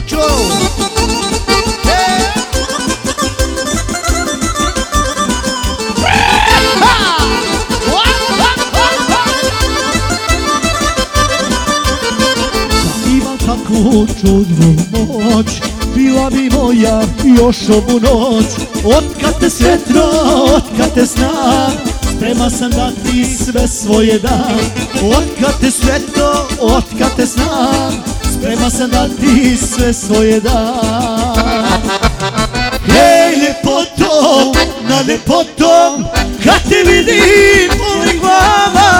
Čačo! Imam takvu čudnu moć, bila bi moja još ovu noć. Otkad te sretno, otkad te znam, spreman sam dati sve svoje dam. Otkad te sretno, otkad te znam, spreman sam dati sve svoje dam. Hej ljepoto, na ljepotom, kad te vidim boli glava.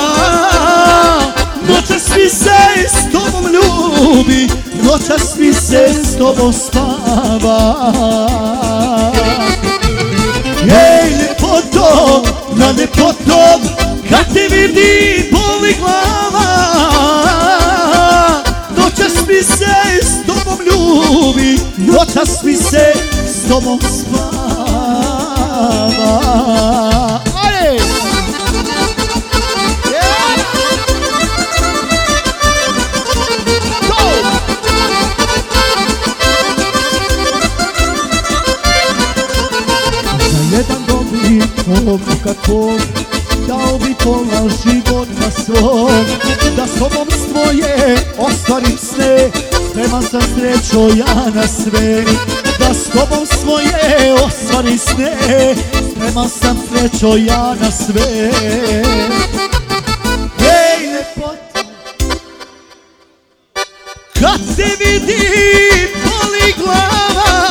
Noćas mi se s tobom ljubi, noćas mi se s tobom spava. Hej ljepoto, na ljepotom, kad te vidim boli glava. Noćas mi se s tobom ljubi, noćas mi se s tobom spava. Ajde! Jedan dobitog kakvog, dao bi pola života svog, da s tobom svoje ostvarim sve, spreman sam srećo ja na sve. Da s tobom svoje ostvarim sve, spreman sam srećo ja na sve. Hej lepota, kad te vidim boli glava.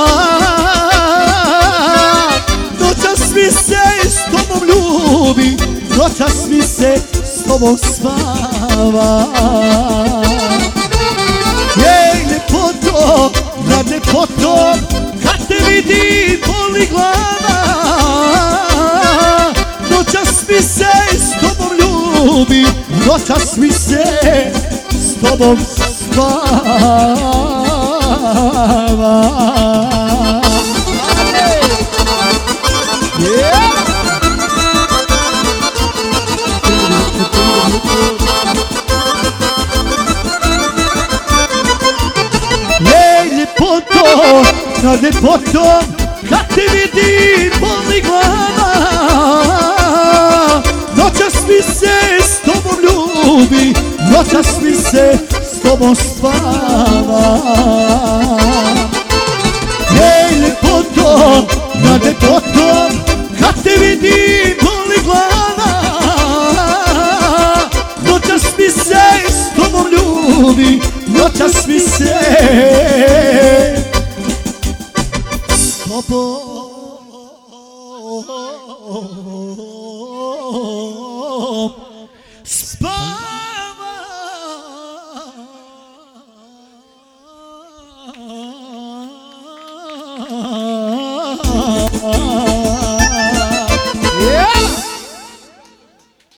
Noćas mi se s tobom ljubi, noćas mi se s tobom spava. Jej ljepoto, nad ljepotom, kad te vidim boli glava. Noćas mi se s tobom ljubi, noćas mi se s tobom spava. Hej ljepoto, na ljepotom, kad te vidim boli glava. Noćas mi se s tobom ljubi, noćas mi se s tobom spava. Hej ljepoto, na ljepotom, kad te vidim boli glava. Noćas mi se s tobom ljubi, noćas mi se s tobom spava.